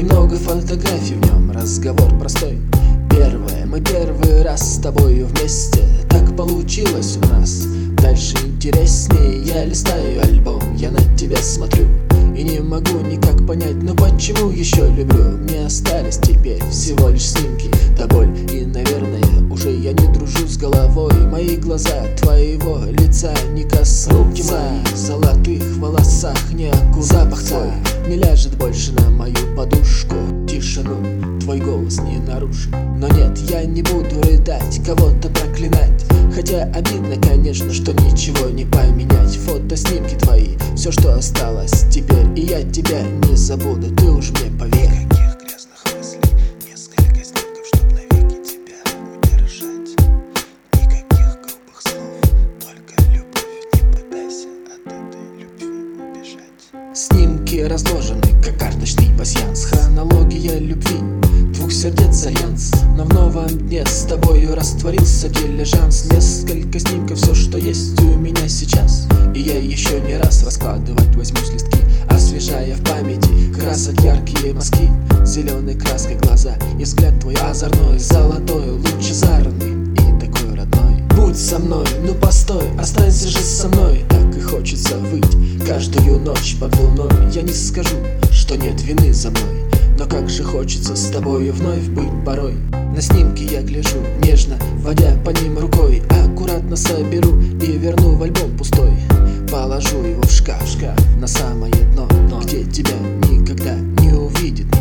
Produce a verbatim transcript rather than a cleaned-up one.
много фотографий в нем, разговор простой. Первое, мы первый раз с тобою вместе. Так получилось у нас, дальше интереснее. Я листаю альбом, я на тебя смотрю и не могу никак понять, ну почему еще люблю. Мне остались теперь всего лишь снимки, да боль. И, наверное, уже я не дружу с головой. Мои глаза твоего лица не коснутся. Руки мои в золотых волосах неаккуратно. Запах твой не ляжет больше на мою подушку. Тишину твой голос не нарушит. Но нет, я не буду рыдать, кого-то проклинать. Хотя обидно, конечно, что ничего не поменять. Фотоснимки твои, все, что осталось теперь. И я тебя не забуду, ты уж мне поверь. Никаких грязных мыслей, несколько снимков, чтоб навеки тебя удержать. Никаких грубых слов, только любовь. Не пытайся от этой любви убежать. Снимки разложены, как карточный пасьянс. Хронология любви двух сердец альянс. Но в новом дне с тобою растворился дилижанс. Несколько снимков, все, что есть у меня сейчас. И я еще не раз раскладывать возьмусь листки, освежая в памяти красок яркие мазки. Зеленой краской глаза и взгляд твой озорной, золотой, лучезарный и такой родной. Будь со мной, ну постой, останься же со мной. Так и хочется выть каждую ночь под луной. Я не скажу, что нет вины за мной, но как же хочется с тобою вновь быть порой. На снимки я гляжу нежно, водя по ним рукой. Аккуратно соберу и верну в альбом пустой. Положу его в шкаф, шкаф на самое дно, где тебя никогда не увидит